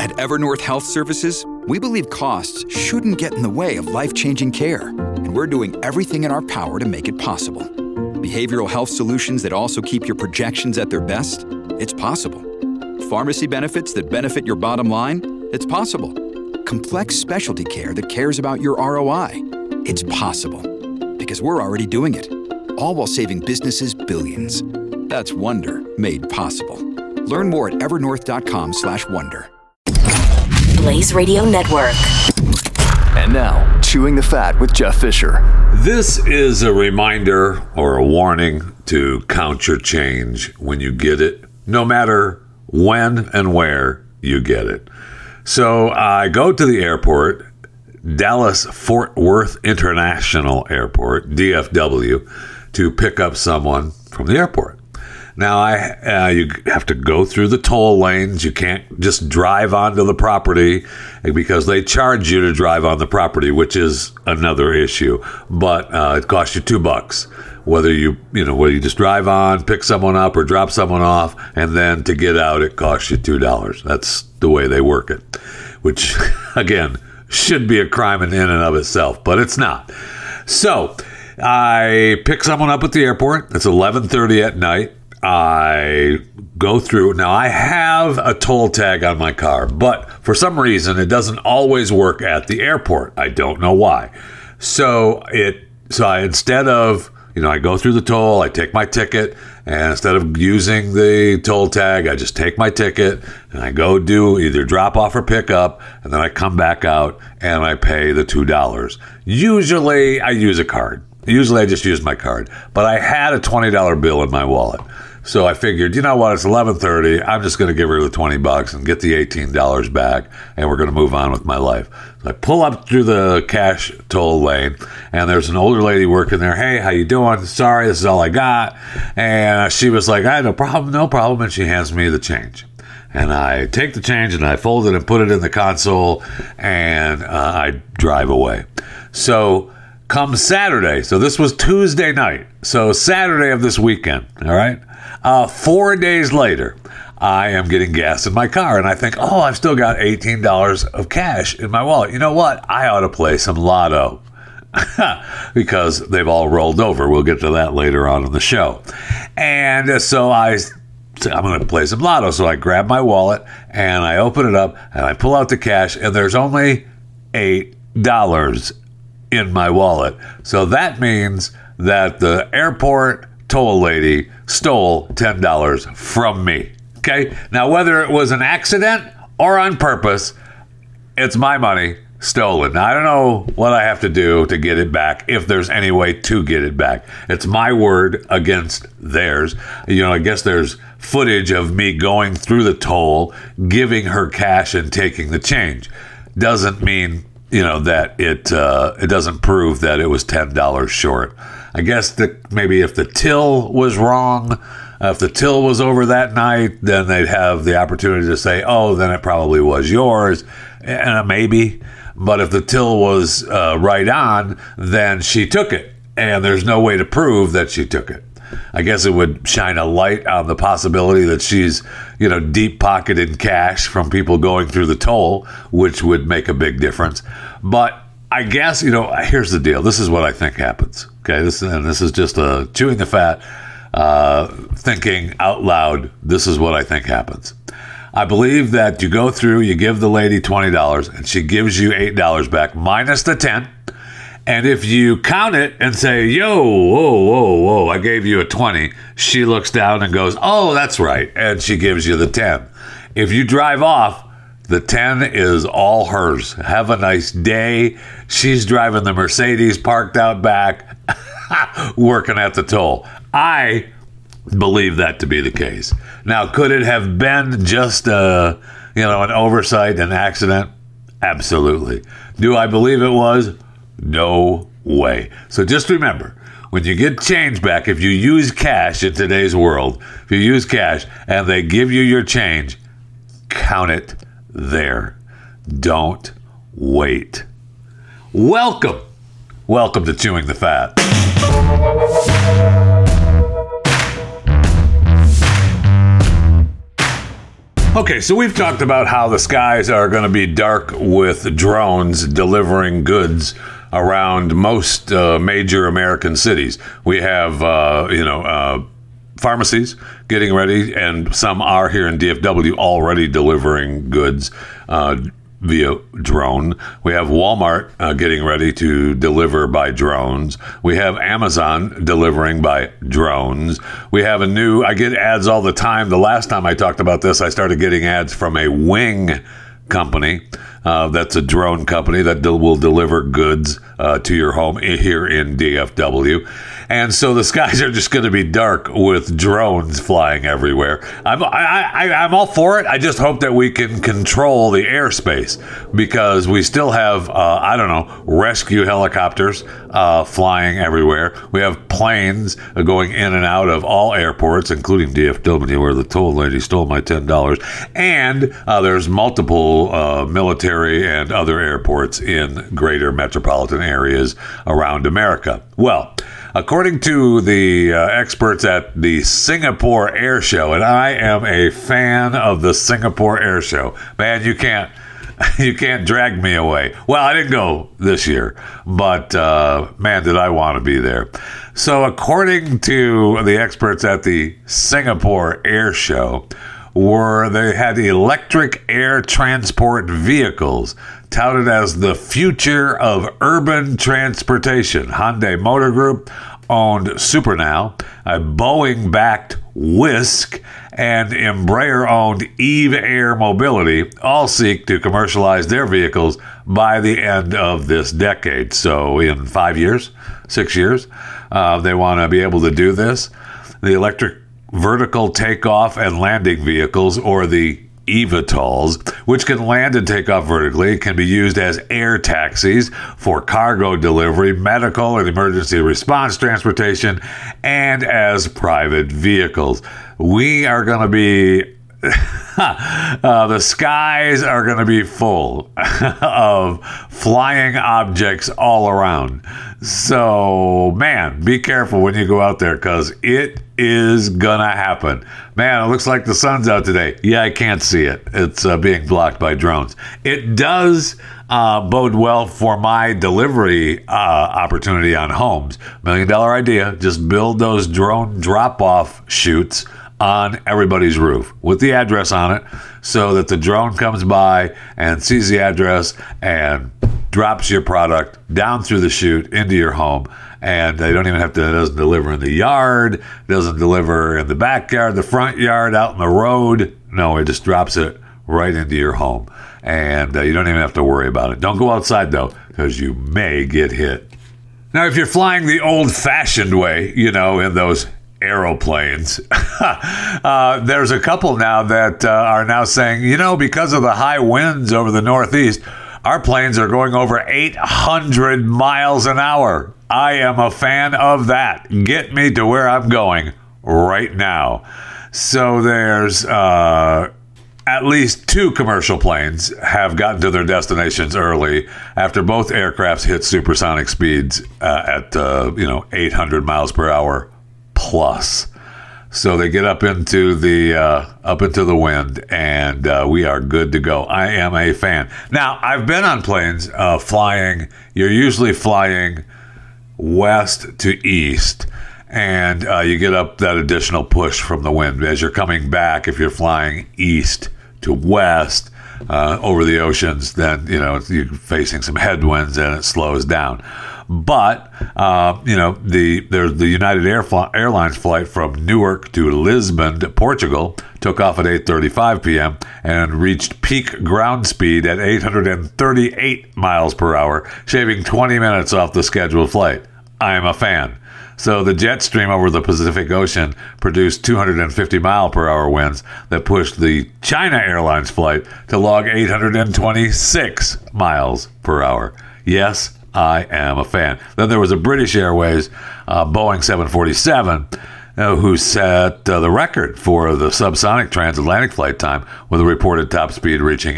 At Evernorth Health Services, we believe costs shouldn't get in the way of life-changing care, and we're doing everything in our power to make it possible. Behavioral health solutions that also keep your projections at their best? It's possible. Pharmacy benefits that benefit your bottom line? It's possible. Complex specialty care that cares about your ROI? It's possible. Because we're already doing it. All while saving businesses billions. That's Wonder made possible. Learn more at evernorth.com/wonder. Blaze Radio Network. And now, Chewing the Fat with Jeff Fisher. This is a reminder or a warning to count your change when you get it, no matter when and where you get it. So I go to the airport, Dallas Fort Worth International Airport, DFW, to pick up someone from the airport. Now, you have to go through the toll lanes. You can't just drive onto the property because they charge you to drive on the property, which is another issue. But it costs you $2, whether you just drive on, pick someone up, or drop someone off, and then to get out, it costs you $2. That's the way they work it, which again should be a crime in and of itself, but it's not. So I pick someone up at the airport. It's 11:30 at night. I go through. Now, I have a toll tag on my car, but for some reason, it doesn't always work at the airport. I don't know why. So instead of, I go through the toll, I take my ticket, and instead of using the toll tag, I just take my ticket and I go do either drop off or pick up, and then I come back out and I pay the $2. Usually, I use a card. Usually, I just use my card, but I had a $20 bill in my wallet. So I figured, you know what, it's 11:30. I'm just going to give her the $20 and get the $18 back, and we're going to move on with my life. So I pull up through the cash toll lane, and there's an older lady working there. Hey, how you doing? Sorry, this is all I got. And she was like, no problem. And she hands me the change. And I take the change, and I fold it and put it in the console, and I drive away. So come Saturday, so this was Tuesday night, so Saturday of this weekend, all right? 4 days later, I am getting gas in my car, and I think, I've still got $18 of cash in my wallet. You know what? I ought to play some lotto because they've all rolled over. We'll get to that later on in the show. And so I'm going to play some lotto. So I grab my wallet, and I open it up, and I pull out the cash, and there's only $8 in my wallet. So that means that the airport toll lady stole $10 from me. Okay? Now, whether it was an accident or on purpose, it's my money stolen. Now, I don't know what I have to do to get it back, if there's any way to get it back. It's my word against theirs. I guess there's footage of me going through the toll, giving her cash and taking the change. Doesn't mean that it doesn't prove that it was $10 short. I guess that maybe if the till was wrong, if the till was over that night, then they'd have the opportunity to say, then it probably was yours, and maybe. But if the till was right on, then she took it, and there's no way to prove that she took it. I guess it would shine a light on the possibility that she's, deep pocketed cash from people going through the toll, which would make a big difference. But I guess, here's the deal. This is what I think happens. Okay, this is just a chewing the fat, thinking out loud. This is what I think happens. I believe that you go through, you give the lady $20, and she gives you $8 back, minus the 10. And if you count it and say, whoa, I gave you a 20, she looks down and goes, that's right. And she gives you the 10. If you drive off, the 10 is all hers. Have a nice day. She's driving the Mercedes parked out back, working at the toll. I believe that to be the case. Now, could it have been just an oversight, an accident? Absolutely. Do I believe it was? No way. So just remember, when you get change back, if you use cash in today's world, if you use cash and they give you your change, count it there. Don't wait. Welcome to Chewing the Fat. Okay, so we've talked about how the skies are going to be dark with drones delivering goods around most major American cities. We have, pharmacies getting ready, and some are here in DFW already delivering goods via drone. We have Walmart getting ready to deliver by drones. We have Amazon delivering by drones. We have I get ads all the time. The last time I talked about this, I started getting ads from a wing company. That's a drone company that will deliver goods to your home here in DFW. And so the skies are just going to be dark with drones flying everywhere. I'm all for it. I just hope that we can control the airspace, because we still have, rescue helicopters flying everywhere. We have planes going in and out of all airports, including DFW, where the toll lady stole my $10. And there's multiple military and other airports in greater metropolitan areas around America. Well, according to the experts at the Singapore Air Show, and I am a fan of the Singapore Air Show. Man, you can't drag me away. Well, I didn't go this year, but man, did I want to be there. So according to the experts at the Singapore Air Show, they had electric air transport vehicles touted as the future of urban transportation. Hyundai Motor Group owned Supernow, a Boeing-backed Wisk, and Embraer-owned Eve Air Mobility all seek to commercialize their vehicles by the end of this decade. So in 5 years, 6 years, they want to be able to do this. The electric vertical takeoff and landing vehicles, or the eVTOLs, which can land and take off vertically, can be used as air taxis for cargo delivery, medical and emergency response transportation, and as private vehicles. We are going to be the skies are going to be full of flying objects all around. So, man, be careful when you go out there, because it is going to happen. Man, it looks like the sun's out today. Yeah, I can't see it. It's being blocked by drones. It does bode well for my delivery opportunity on homes. $1 million idea. Just build those drone drop-off chutes on everybody's roof with the address on it, so that the drone comes by and sees the address and drops your product down through the chute into your home. And they don't even have to, it doesn't deliver in the yard, it doesn't deliver in the backyard, the front yard, out in the road. No, it just drops it right into your home. And you don't even have to worry about it. Don't go outside, though, because you may get hit. Now, if you're flying the old-fashioned way, in those aeroplanes, there's a couple now that are now saying, because of the high winds over the Northeast, our planes are going over 800 miles an hour. I am a fan of that. Get me to where I'm going right now. So there's at least 2 commercial planes have gotten to their destinations early after both aircrafts hit supersonic speeds at 800 miles per hour plus. So they get up into the wind, and we are good to go. I am a fan. Now, I've been on planes flying. You're usually flying west to east, and you get up that additional push from the wind. As you're coming back, if you're flying east to west over the oceans, then you're facing some headwinds and it slows down. But there's the United Airlines flight from Newark to Lisbon, Portugal, took off at 8:35 p.m. and reached peak ground speed at 838 miles per hour, shaving 20 minutes off the scheduled flight. I am a fan. So the jet stream over the Pacific Ocean produced 250 mile per hour winds that pushed the China Airlines flight to log 826 miles per hour. Yes, I am a fan. Then there was a British Airways Boeing 747 who set the record for the subsonic transatlantic flight time, with a reported top speed reaching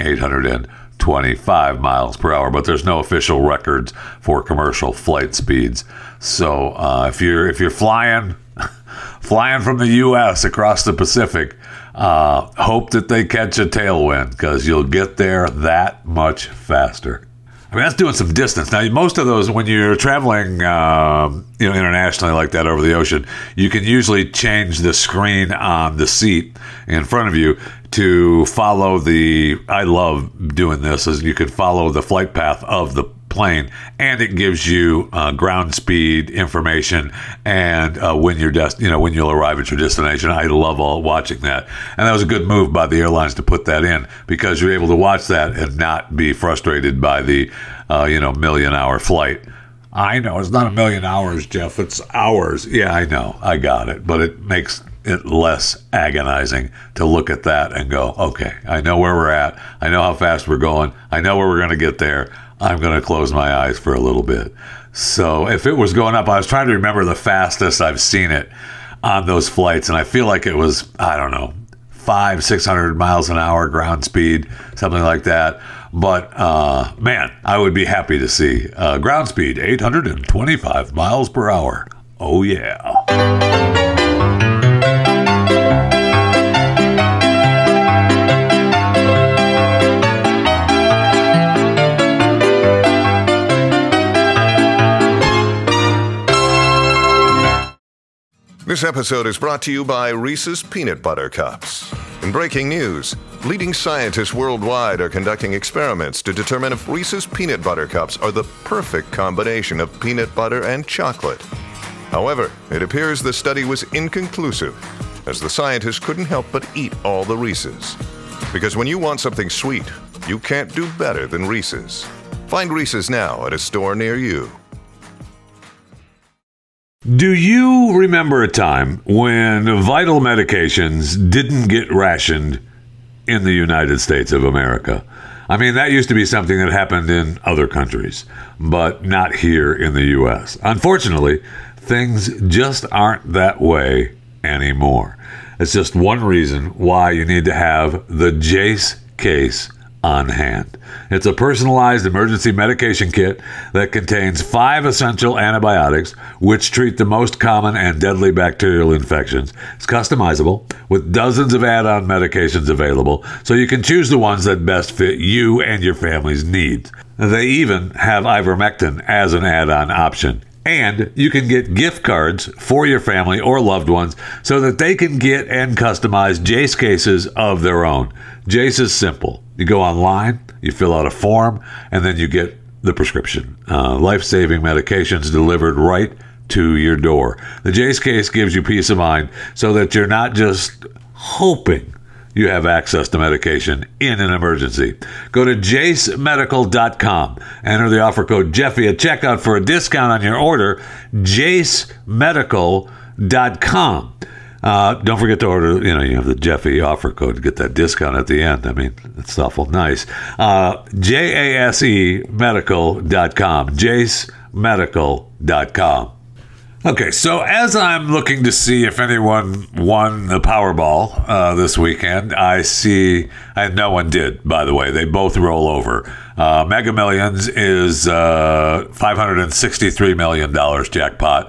825 miles per hour. But there's no official records for commercial flight speeds. So if you're flying from the U.S. across the Pacific, Hope that they catch a tailwind because you'll get there that much faster. I mean, that's doing some distance. Now, most of those, when you're traveling, internationally like that over the ocean, you can usually change the screen on the seat in front of you to follow I love doing this, is you can follow the flight path of the plane, and it gives you ground speed information and when you'll arrive at your destination. I love watching that, and that was a good move by the airlines to put that in, because you're able to watch that and not be frustrated by the million-hour flight. I know it's not 1,000,000 hours, Jeff. It's hours. Yeah, I know. I got it, but it makes it less agonizing to look at that and go, okay, I know where we're at. I know how fast we're going. I know where we're going to get there. I'm going to close my eyes for a little bit. So if it was going up, I was trying to remember the fastest I've seen it on those flights, and I feel like it was, 500-600 miles an hour ground speed, something like that. But, man, I would be happy to see ground speed, 825 miles per hour. Oh, yeah. This episode is brought to you by Reese's Peanut Butter Cups. In breaking news, leading scientists worldwide are conducting experiments to determine if Reese's Peanut Butter Cups are the perfect combination of peanut butter and chocolate. However, it appears the study was inconclusive, as the scientists couldn't help but eat all the Reese's. Because when you want something sweet, you can't do better than Reese's. Find Reese's now at a store near you. Do you remember a time when vital medications didn't get rationed in the United States of America? I mean, that used to be something that happened in other countries, but not here in the U.S. Unfortunately, things just aren't that way anymore. It's just one reason why you need to have the Jase case on hand. It's a personalized emergency medication kit that contains 5 essential antibiotics which treat the most common and deadly bacterial infections. It's customizable with dozens of add-on medications available, so you can choose the ones that best fit you and your family's needs. They even have ivermectin as an add-on option. And you can get gift cards for your family or loved ones so that they can get and customize Jase cases of their own. Jase is simple. You go online, you fill out a form, and then you get the prescription. Life-saving medications delivered right to your door. The Jase case gives you peace of mind so that you're not just hoping you have access to medication in an emergency. Go to JaceMedical.com. Enter the offer code Jeffy at checkout for a discount on your order. JaceMedical.com. Don't forget to order, you have the Jeffy offer code to get that discount at the end. I mean, it's awful nice. JaceMedical.com. JaceMedical.com. Okay, so as I'm looking to see if anyone won the Powerball this weekend, I no one did, by the way. They both roll over. Mega Millions is $563 million jackpot,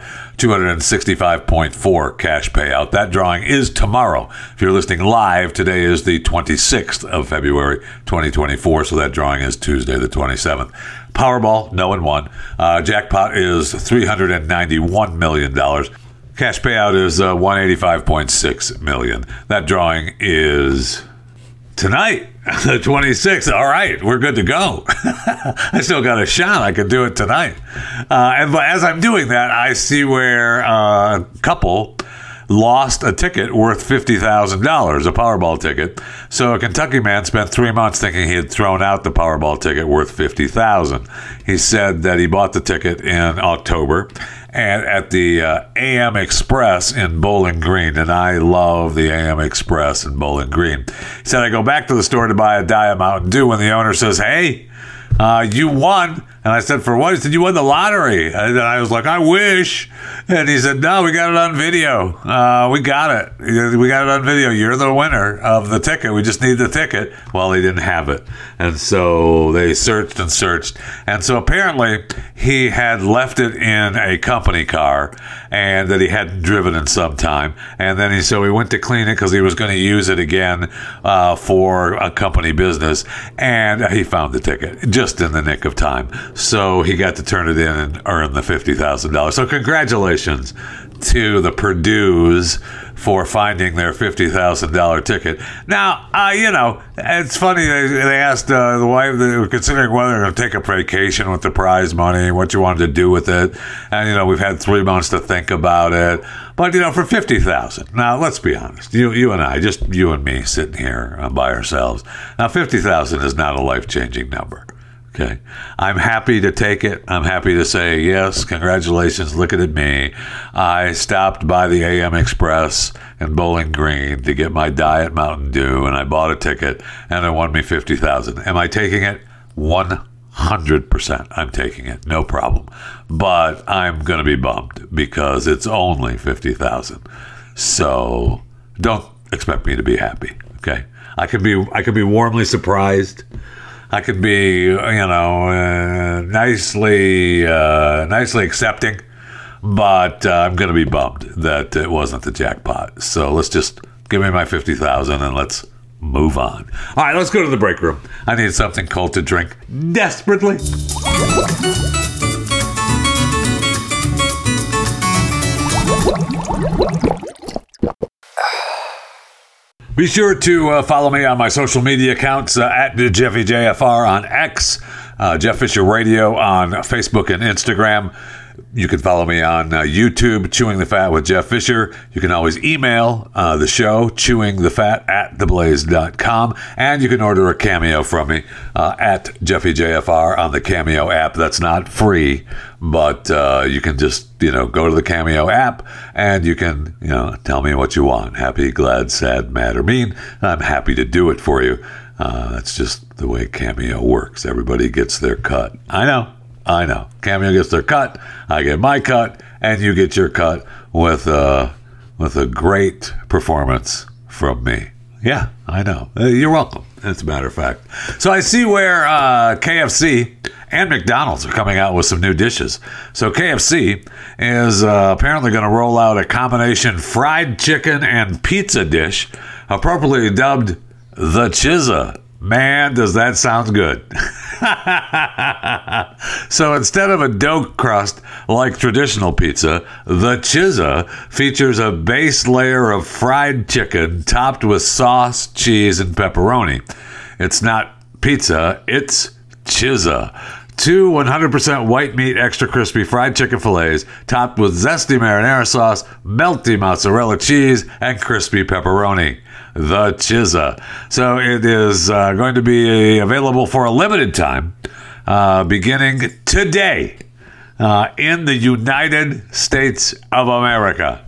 265.4 cash payout. That drawing is tomorrow. If you're listening live, today is the 26th of February, 2024, so that drawing is Tuesday, the 27th. Powerball, no one won. Jackpot is $391 million. Cash payout is $185.6 million. That drawing is tonight, the 26th. All right, we're good to go. I still got a shot. I could do it tonight. And as I'm doing that, I see where a couple lost a ticket worth $50,000, a Powerball ticket. So a Kentucky man spent 3 months thinking he had thrown out the Powerball ticket worth $50,000. He said that he bought the ticket in October and at the AM Express in Bowling Green, and I love the AM Express in Bowling Green. He said, I go back to the store to buy a Diet Mountain Dew when the owner says, hey, you won. And I said, for what? He said, you won the lottery. And I was like, I wish. And he said, no, we got it on video. We got it. We got it on video. You're the winner of the ticket. We we just need the ticket. Well, he didn't have it. And so they searched and searched. And so apparently he had left it in a company car and that he hadn't driven in some time. And then he went to clean it because he was going to use it again for a company business. And he found the ticket just in the nick of time. So he got to turn it in and earn the $50,000. So congratulations to the Perdues for finding their $50,000 ticket. Now, it's funny. They asked the wife, they were considering whether to take a vacation with the prize money, what you wanted to do with it. And, we've had 3 months to think about it. But, for $50,000. Now, let's be honest. You and I, just you and me sitting here by ourselves. Now, $50,000 is not a life-changing number. Okay. I'm happy to take it. I'm happy to say, yes, congratulations, look at me. I stopped by the AM Express in Bowling Green to get my Diet Mountain Dew, and I bought a ticket, and it won me $50,000. Am I taking it? 100% I'm taking it. No problem. But I'm going to be bummed because it's only $50,000. So don't expect me to be happy. Okay. I could be warmly surprised. I could be, nicely accepting, but I'm going to be bummed that it wasn't the jackpot. So let's just give me my $50,000 and let's move on. All right, let's go to the break room. I need something cold to drink desperately. Be sure to follow me on my social media accounts at JeffyJFR on X, Jeff Fisher Radio on Facebook and Instagram. You can follow me on YouTube, Chewing the Fat with Jeff Fisher. You can always email the show, chewingthefat@theblaze.com. And you can order a Cameo from me at JeffyJFR on the Cameo app. That's not free, but you can just, go to the Cameo app and you can, tell me what you want. Happy, glad, sad, mad, or mean. I'm happy to do it for you. That's just the way Cameo works. Everybody gets their cut. I know. Cameo gets their cut, I get my cut, and you get your cut with a great performance from me. Yeah, I know. You're welcome, as a matter of fact. So I see where KFC and McDonald's are coming out with some new dishes. So KFC is apparently going to roll out a combination fried chicken and pizza dish, appropriately dubbed the Chizza. Man, does that sound good. So instead of a dough crust like traditional pizza, the Chizza features a base layer of fried chicken topped with sauce, cheese, and pepperoni. It's not pizza, it's Chizza. 2 100% white meat extra crispy fried chicken fillets topped with zesty marinara sauce, melty mozzarella cheese, and crispy pepperoni. The Chizza. So it is going to be available for a limited time beginning today in the United States of America.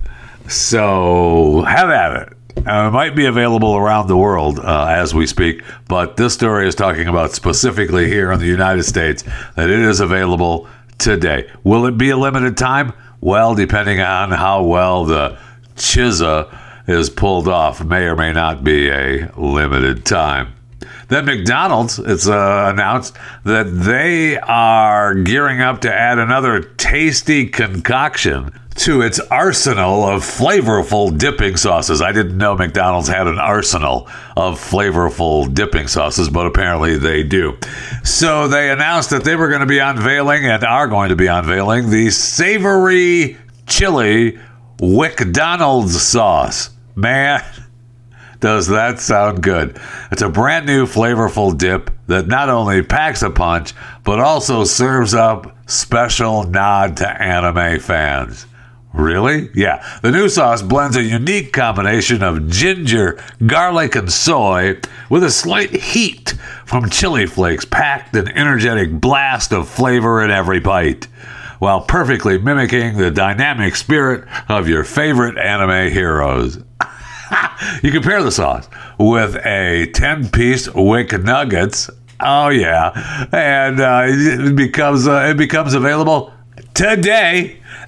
So have at it. It might be available around the world as we speak, but this story is talking about specifically here in the United States that it is available today. Will it be a limited time? Well, depending on how well the Chizza is pulled off, may or may not be a limited time. Then McDonald's, it's announced that they are gearing up to add another tasty concoction to its arsenal of flavorful dipping sauces. I didn't know McDonald's had an arsenal of flavorful dipping sauces, but apparently they do. So they announced that they were going to be unveiling and are going to be unveiling the savory chili McDonald's sauce. Man, does that sound good. It's a brand new flavorful dip that not only packs a punch, but also serves up special nod to anime fans. Really? Yeah. The new sauce blends a unique combination of ginger, garlic, and soy with a slight heat from chili flakes, packed an energetic blast of flavor in every bite, while perfectly mimicking the dynamic spirit of your favorite anime heroes. You can pair the sauce with a 10-piece Wick Nuggets. Oh, yeah. And it becomes available today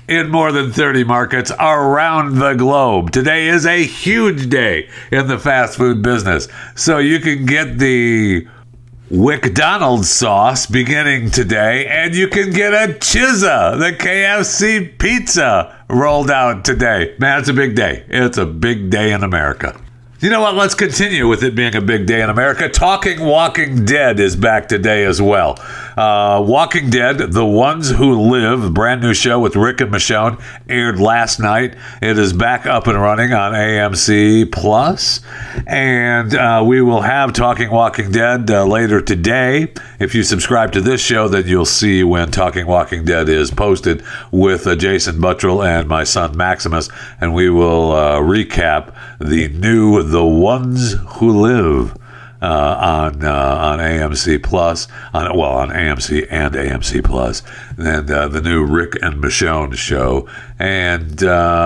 in more than 30 markets around the globe. Today is a huge day in the fast food business. So you can get the McDonald's sauce beginning today, and you can get a Chizza, the KFC pizza, rolled out today. Man, it's a big day. It's a big day in America. You know what? Let's continue with it being a big day in America. Talking Walking Dead is back today as well. Walking Dead, The Ones Who Live, brand new show with Rick and Michonne, aired last night. It is back up and running on AMC Plus, and we will have Talking Walking Dead later today. If you subscribe to this show, then you'll see when Talking Walking Dead is posted with Jason Buttrill and my son Maximus, and we will recap the new The Ones Who Live on AMC Plus, on AMC and AMC Plus, and the new Rick and Michonne show. And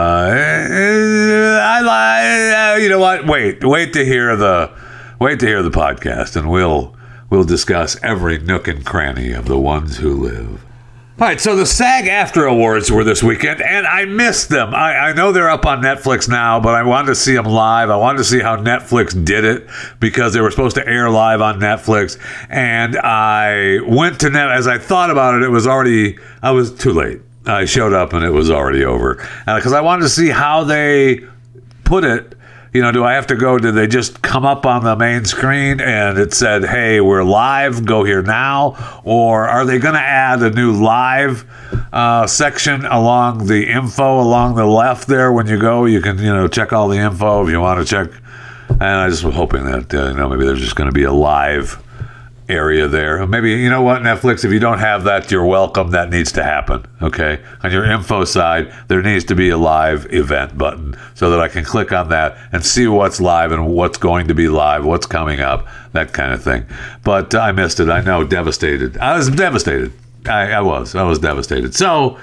you know what? Wait to hear the podcast, and we'll discuss every nook and cranny of The Ones Who Live. All right, so the SAG-AFTRA Awards were this weekend, and I missed them. I know they're up on Netflix now, but I wanted to see them live. I wanted to see how Netflix did it, because they were supposed to air live on Netflix. And I went to as I thought about it, I was too late. I showed up and it was already over. Because I wanted to see how they put it. You know, do I have to go? Did they just come up on the main screen and it said, hey, we're live, go here now? Or are they going to add a new live section along the info along the left there? When you go, you can, check all the info if you want to check. And I just was hoping that, maybe there's just going to be a live area there. Maybe, you know what, Netflix, if you don't have that, you're welcome. That needs to happen, okay? On your info side, there needs to be a live event button so that I can click on that and see what's live and what's going to be live, what's coming up, that kind of thing. But I missed it. I know, devastated. I was devastated. I was devastated. So,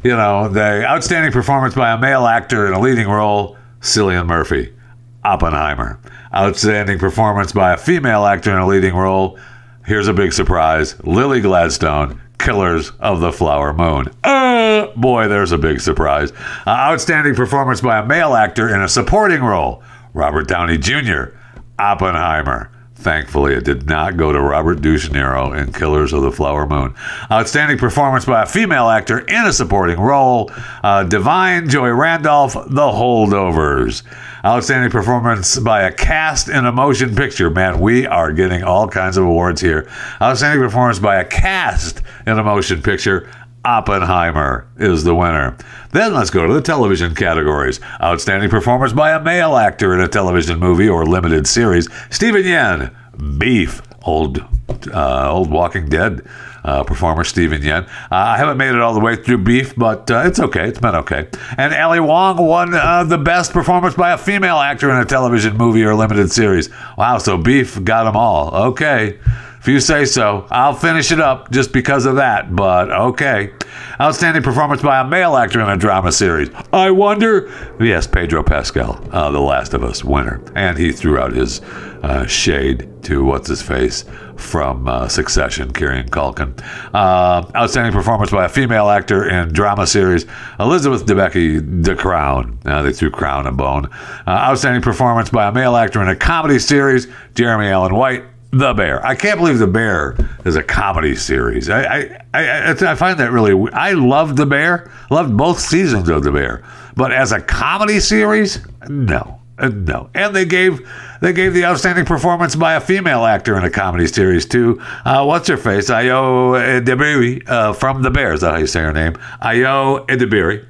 the outstanding performance by a male actor in a leading role, Cillian Murphy, Oppenheimer. Outstanding performance by a female actor in a leading role, here's a big surprise, Lily Gladstone, Killers of the Flower Moon. Boy, there's a big surprise. Outstanding performance by a male actor in a supporting role, Robert Downey Jr., Oppenheimer. Thankfully, it did not go to Robert De Niro in Killers of the Flower Moon. Outstanding performance by a female actor in a supporting role, Divine Joy Randolph, The Holdovers. Outstanding performance by a cast in a motion picture. Man, we are getting all kinds of awards here. Outstanding performance by a cast in a motion picture, Oppenheimer is the winner. Then let's go to the television categories. Outstanding performance by a male actor in a television movie or limited series, Steven Yeun, Beef, old Walking Dead performer Steven Yeun. I haven't made it all the way through Beef, but it's okay. It's been okay. And Ali Wong won the best performance by a female actor in a television movie or limited series. Wow, so Beef got them all. Okay. If you say so, I'll finish it up just because of that, but okay. Outstanding performance by a male actor in a drama series. I wonder. Yes, Pedro Pascal, The Last of Us winner. And he threw out his shade to what's-his-face from Succession, Kieran Culkin. Outstanding performance by a female actor in drama series, Elizabeth Debicki, The Crown. They threw Crown a bone. Outstanding performance by a male actor in a comedy series, Jeremy Allen White, The Bear. I can't believe The Bear is a comedy series. I find that really... I loved The Bear. Loved both seasons of The Bear. But as a comedy series, no. And they gave the outstanding performance by a female actor in a comedy series to what's-her-face, Ayo Edebiri from The Bear. Is that how you say her name? Ayo Edebiri.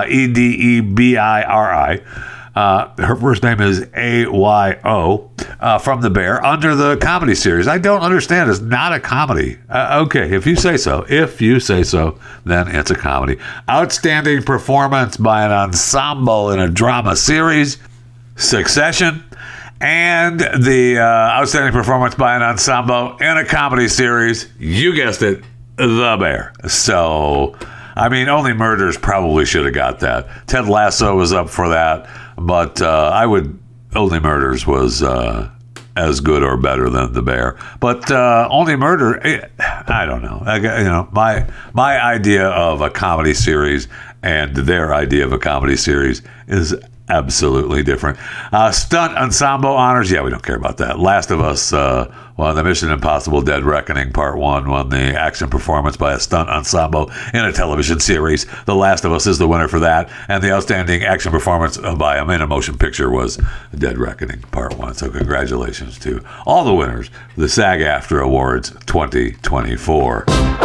Edebiri. Her first name is Ayo from The Bear under the comedy series. I don't understand. It's not a comedy. Okay, if you say so, then it's a comedy. Outstanding performance by an ensemble in a drama series, Succession, and the outstanding performance by an ensemble in a comedy series, you guessed it, The Bear. So, I mean, Only Murders probably should have got that. Ted Lasso was up for that. But Only Murders was as good or better than The Bear. But Only Murder, I don't know. My idea of a comedy series and their idea of a comedy series is absolutely different. Stunt Ensemble honors, yeah, we don't care about that. Last of Us, the Mission Impossible Dead Reckoning Part 1 won the action performance by a stunt ensemble in a television series. The Last of Us is the winner for that, and the outstanding action performance by a in a motion picture was Dead Reckoning Part 1. So congratulations to all the winners for the SAG-AFTRA Awards 2024.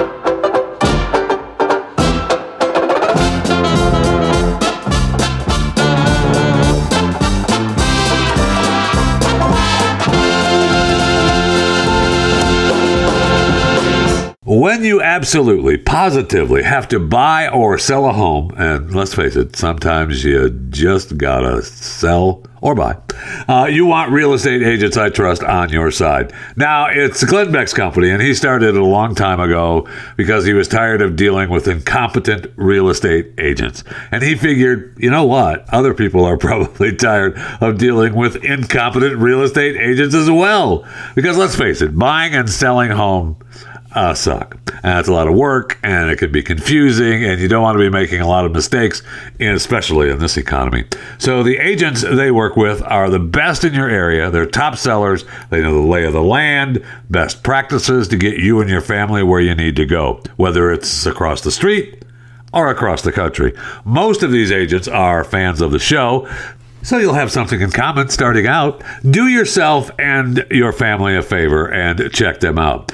When you absolutely, positively have to buy or sell a home, and let's face it, sometimes you just gotta sell or buy, you want Real Estate Agents I Trust on your side. Now, it's Glenn Beck's company, and he started it a long time ago because he was tired of dealing with incompetent real estate agents. And he figured, you know what? Other people are probably tired of dealing with incompetent real estate agents as well. Because let's face it, buying and selling homes suck. And it's a lot of work, and it can be confusing, and you don't want to be making a lot of mistakes, especially in this economy. So the agents they work with are the best in your area. They're top sellers. They know the lay of the land, best practices to get you and your family where you need to go, whether it's across the street or across the country. Most of these agents are fans of the show, so you'll have something in common starting out. Do yourself and your family a favor and check them out.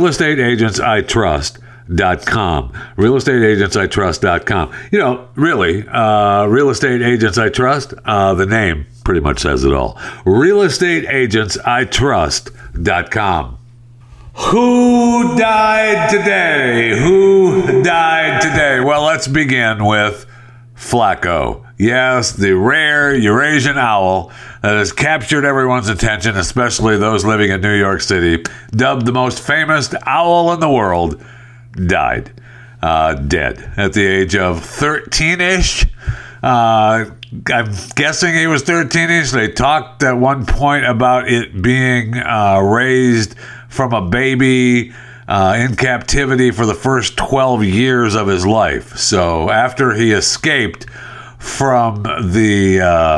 RealestateAgentsITrust.com. RealestateAgentsITrust.com. You know, really, Real Estate Agents I Trust, the name pretty much says it all. RealestateAgentsITrust.com. Who died today? Who died today? Well, let's begin with Flacco. Yes, the rare Eurasian owl that has captured everyone's attention, especially those living in New York City, dubbed the most famous owl in the world, died. Dead at the age of 13-ish. I'm guessing he was 13-ish. They talked at one point about it being raised from a baby in captivity for the first 12 years of his life. So after he escaped from the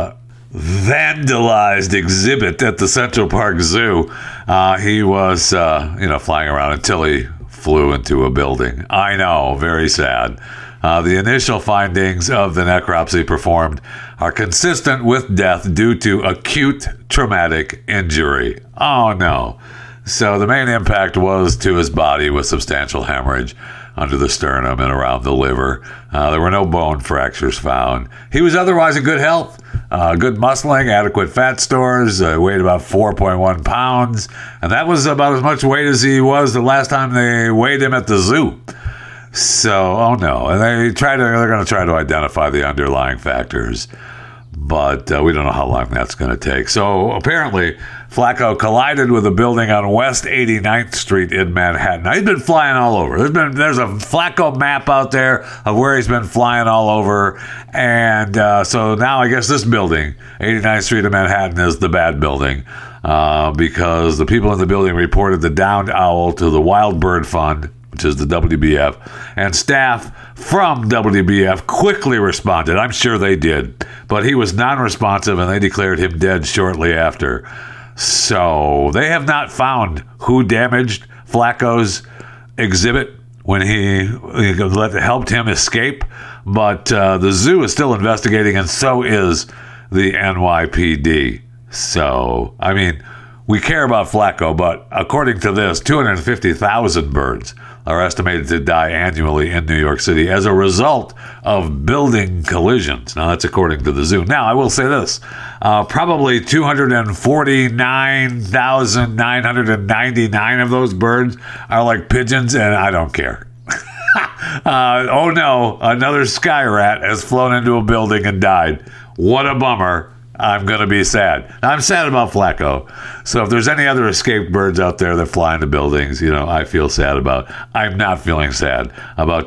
vandalized exhibit at the Central Park Zoo, he was, flying around until he flew into a building. I know, very sad. The initial findings of the necropsy performed are consistent with death due to acute traumatic injury. Oh, no. So the main impact was to his body with substantial hemorrhage under the sternum and around the liver. There were no bone fractures found. He was otherwise in good health, good muscling, adequate fat stores, weighed about 4.1 pounds, and that was about as much weight as he was the last time they weighed him at the zoo. So, oh no, and they're going to try to identify the underlying factors, but we don't know how long that's going to take. So apparently, Flacco collided with a building on West 89th Street in Manhattan. Now, he's been flying all over. There's a Flacco map out there of where he's been flying all over. And so now I guess this building, 89th Street in Manhattan, is the bad building because the people in the building reported the downed owl to the Wild Bird Fund, which is the WBF, and staff from WBF quickly responded. I'm sure they did. But he was non-responsive, and they declared him dead shortly after. So they have not found who damaged Flacco's exhibit when he helped him escape. But the zoo is still investigating, and so is the NYPD. So, I mean, we care about Flacco, but according to this, 250,000 birds are estimated to die annually in New York City as a result of building collisions. Now, that's according to the zoo. Now, I will say this. Probably 249,999 of those birds are like pigeons, and I don't care. Oh, no. Another sky rat has flown into a building and died. What a bummer. I'm going to be sad. Now, I'm sad about Flacco. So if there's any other escaped birds out there that fly into buildings, I feel sad about. I'm not feeling sad about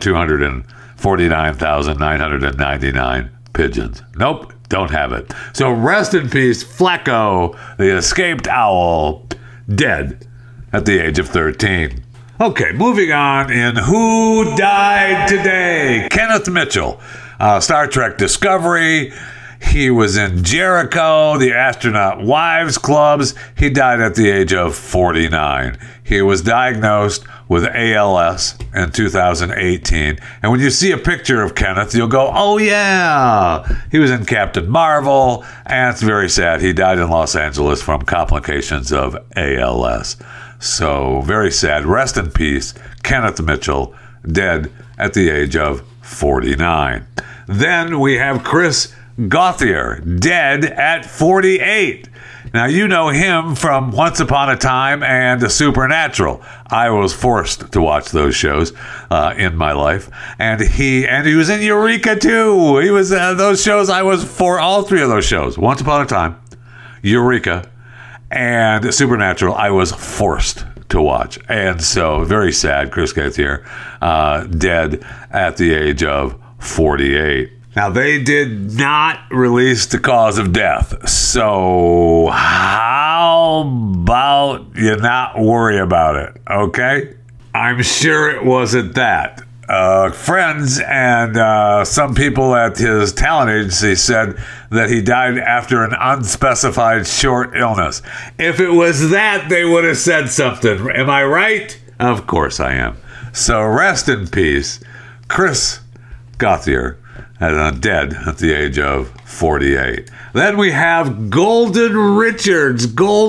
249,999 pigeons. Nope, don't have it. So rest in peace, Flacco, the escaped owl, dead at the age of 13. Okay, moving on in Who Died Today? Kenneth Mitchell. Star Trek Discovery. He was in Jericho, the Astronaut Wives Clubs. He died at the age of 49. He was diagnosed with ALS in 2018. And when you see a picture of Kenneth, you'll go, oh yeah, he was in Captain Marvel. And it's very sad. He died in Los Angeles from complications of ALS. So very sad. Rest in peace, Kenneth Mitchell, dead at the age of 49. Then we have Chris Gauthier, dead at 48. Now, you know him from Once Upon a Time and The Supernatural. I was forced to watch those shows in my life. And he was in Eureka, too. He was those shows. I was for all three of those shows. Once Upon a Time, Eureka, and Supernatural. I was forced to watch. And so, very sad, Chris Gauthier, dead at the age of 48. Now, they did not release the cause of death, so how about you not worry about it, okay? I'm sure it wasn't that. Friends and some people at his talent agency said that he died after an unspecified short illness. If it was that, they would have said something. Am I right? Of course I am. So rest in peace, Chris Gauthier, dead at the age of 48. Then we have Golden Richards,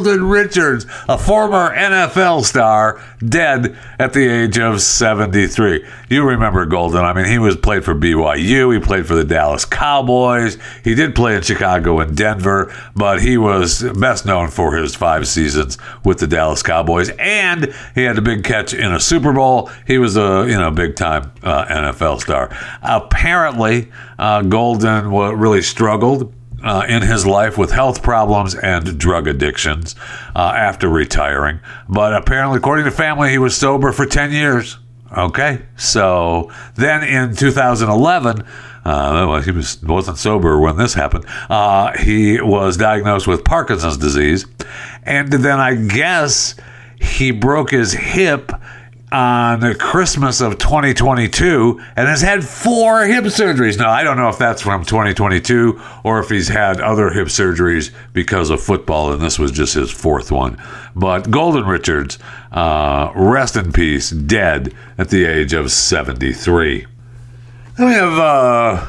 a former NFL star, dead at the age of 73. You remember Golden. I mean, he played for BYU. He played for the Dallas Cowboys. He did play in Chicago and Denver, but he was best known for his 5 seasons with the Dallas Cowboys, and he had a big catch in a Super Bowl. He was a big-time NFL star. Apparently, Golden really struggled in his life with health problems and drug addictions after retiring. But apparently, according to family, he was sober for 10 years. Okay, so then in 2011, he wasn't sober when this happened. He was diagnosed with Parkinson's disease. And then I guess he broke his hip on Christmas of 2022 and has had 4 hip surgeries. Now, I don't know if that's from 2022 or if he's had other hip surgeries because of football, and this was just his 4th one. But Golden Richards, rest in peace, dead at the age of 73. Then we have,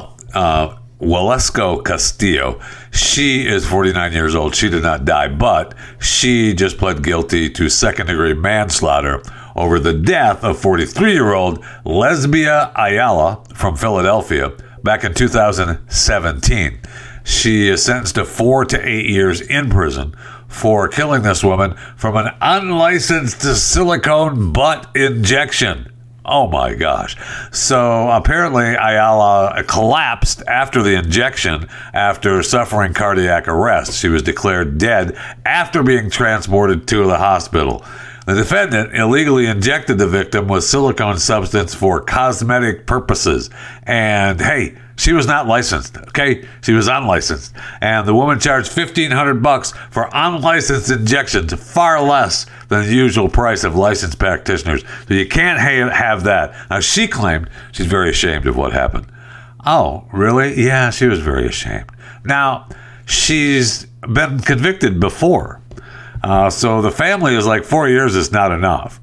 Waleska Castillo. She is 49 years old. She did not die, but she just pled guilty to second-degree manslaughter over the death of 43-year-old Lesbia Ayala from Philadelphia back in 2017. She is sentenced to 4 to 8 years in prison for killing this woman from an unlicensed silicone butt injection. Oh my gosh. So apparently Ayala collapsed after the injection after suffering cardiac arrest. She was declared dead after being transported to the hospital. The defendant illegally injected the victim with silicone substance for cosmetic purposes. And hey, she was not licensed, okay? She was unlicensed. And the woman charged $1,500 for unlicensed injections, far less than the usual price of licensed practitioners. So you can't have that. Now, she claimed she's very ashamed of what happened. Oh, really? Yeah, she was very ashamed. Now, she's been convicted before. So the family is like, 4 years is not enough.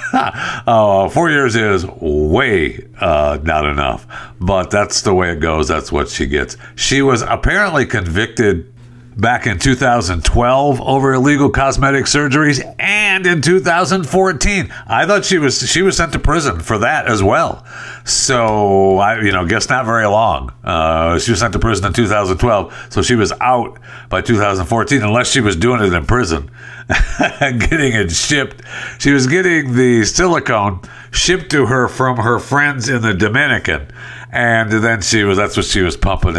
4 years is way not enough. But that's the way it goes. That's what she gets. She was apparently convicted back in 2012 over illegal cosmetic surgeries, and in 2014. I thought she was sent to prison for that as well. So I guess not very long. She was sent to prison in 2012, so she was out by 2014, unless she was doing it in prison, getting it shipped. She was getting the silicone shipped to her from her friends in the Dominican. And then that's what she was pumping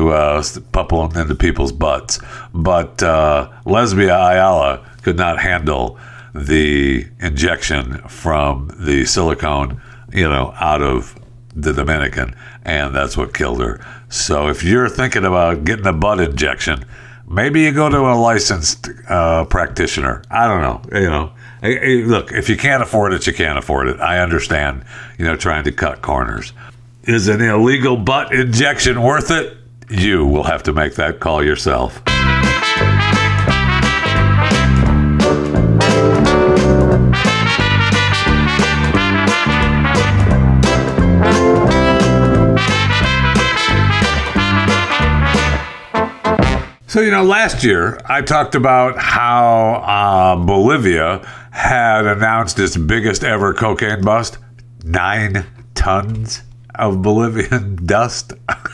into people's butts. But Lesbia Ayala could not handle the injection from the silicone, out of the Dominican. And that's what killed her. So if you're thinking about getting a butt injection, maybe you go to a licensed practitioner. I don't know. Look, if you can't afford it, you can't afford it. I understand, trying to cut corners. Is an illegal butt injection worth it? You will have to make that call yourself. So, last year I talked about how Bolivia had announced its biggest ever cocaine bust, 9 tons of Bolivian dust.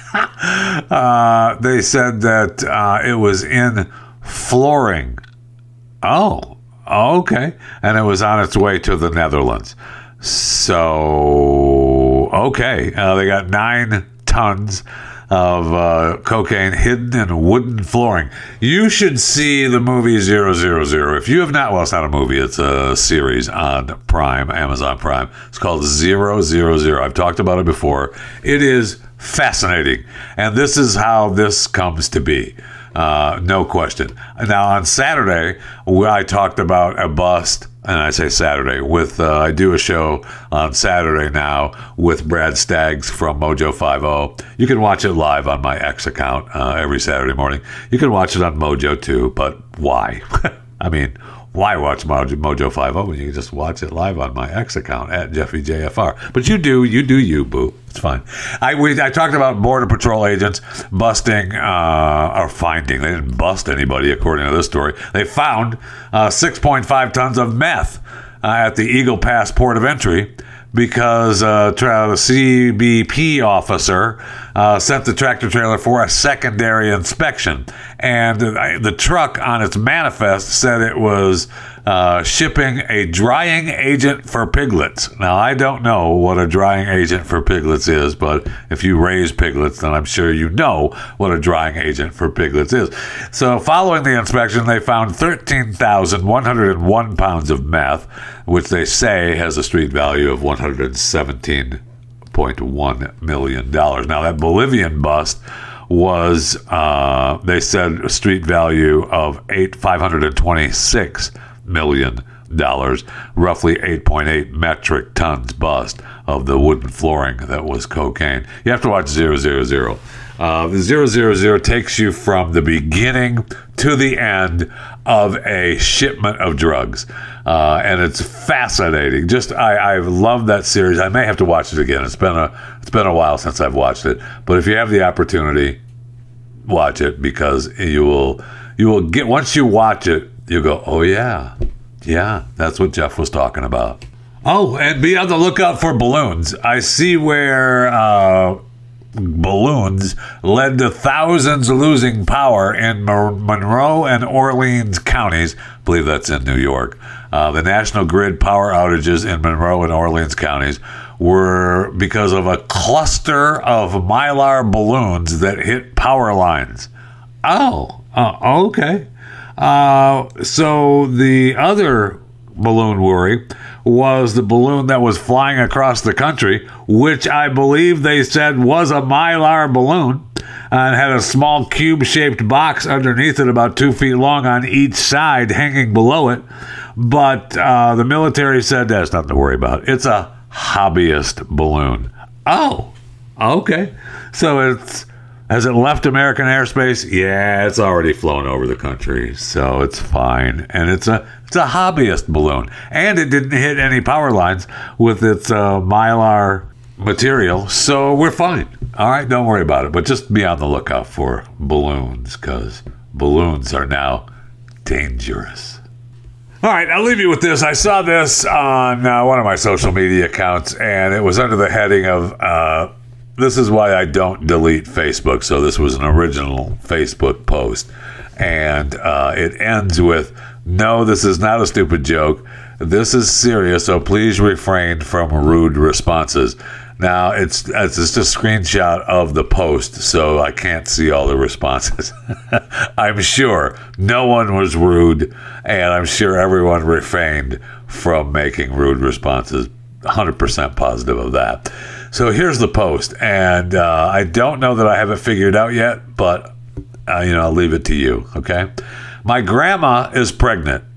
They said that it was in flooring. Oh, okay. And it was on its way to the Netherlands. So, okay. They got 9 tons of cocaine hidden in wooden flooring. You should see the movie 000. If you have not, well, it's not a movie, it's a series on Prime, Amazon Prime. It's called 000. I've talked about it before. It is fascinating. And this is how this comes to be. No question. Now, on Saturday, I talked about a bust, and I say Saturday, I do a show on Saturday now with Brad Staggs from Mojo 50. You can watch it live on my X account every Saturday morning. You can watch it on Mojo too, but why? I mean, why watch Mojo 50 when you can just watch it live on my X account at JeffyJFR? But you do, boo. It's fine. I talked about Border Patrol agents busting or finding. They didn't bust anybody, according to this story. They found 6.5 tons of meth at the Eagle Pass port of entry because the CBP officer sent the tractor trailer for a secondary inspection. And the truck on its manifest said it was shipping a drying agent for piglets. Now, I don't know what a drying agent for piglets is, but if you raise piglets, then I'm sure you know what a drying agent for piglets is. So following the inspection, they found 13,101 pounds of meth, which they say has a street value of $117.1 million. Now, that Bolivian bust was, they said, a street value of $526 million, roughly 8.8 metric tons bust of the wooden flooring that was cocaine. You have to watch 000. The 000 takes you from the beginning to the end of a shipment of drugs. And it's fascinating. I love that series. I may have to watch it again. It's been a while since I've watched it. But if you have the opportunity, watch it, because you will get, once you watch it, you go, oh yeah, that's what Jeff was talking about. Oh, and be on the lookout for balloons. I see where balloons led to thousands losing power in Monroe and Orleans counties. I believe that's in New York. The National Grid power outages in Monroe and Orleans counties were because of a cluster of Mylar balloons that hit power lines. Okay. So the other balloon worry was the balloon that was flying across the country, which I believe they said was a Mylar balloon, and had a small cube-shaped box underneath it about 2 feet long on each side hanging below it. But the military said that's nothing to worry about. It's a hobbyist balloon. Oh, okay. So has it left American airspace? Yeah, it's already flown over the country, so it's fine. And it's a hobbyist balloon. And it didn't hit any power lines with its Mylar material, so we're fine. All right, don't worry about it. But just be on the lookout for balloons, because balloons are now dangerous. All right, I'll leave you with this. I saw this on one of my social media accounts, and it was under the heading of... this is why I don't delete Facebook. So this was an original Facebook post. And it ends with, no, this is not a stupid joke. This is serious, so please refrain from rude responses. Now, it's just a screenshot of the post, so I can't see all the responses. I'm sure no one was rude, and I'm sure everyone refrained from making rude responses. 100% positive of that. So here's the post, and I don't know that I have it figured out yet, but I'll leave it to you, okay? My grandma is pregnant.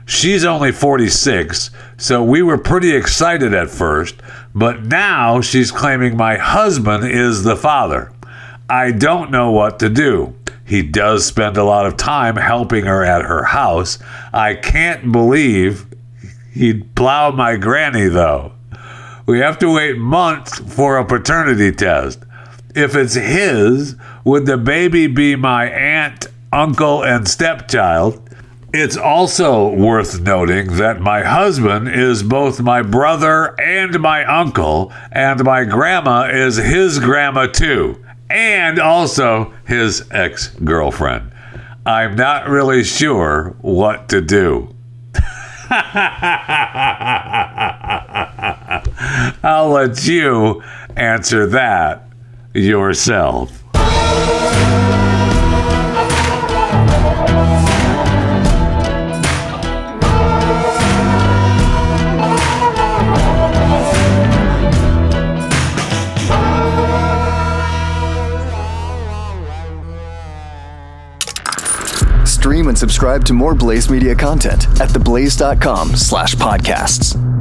She's only 46, so we were pretty excited at first, but now she's claiming my husband is the father. I don't know what to do. He does spend a lot of time helping her at her house. I can't believe he'd plow my granny, though. We have to wait months for a paternity test. If it's his, would the baby be my aunt, uncle, and stepchild? It's also worth noting that my husband is both my brother and my uncle, and my grandma is his grandma too, and also his ex-girlfriend. I'm not really sure what to do. I'll let you answer that yourself. Stream and subscribe to more Blaze Media content at theblaze.com/podcasts.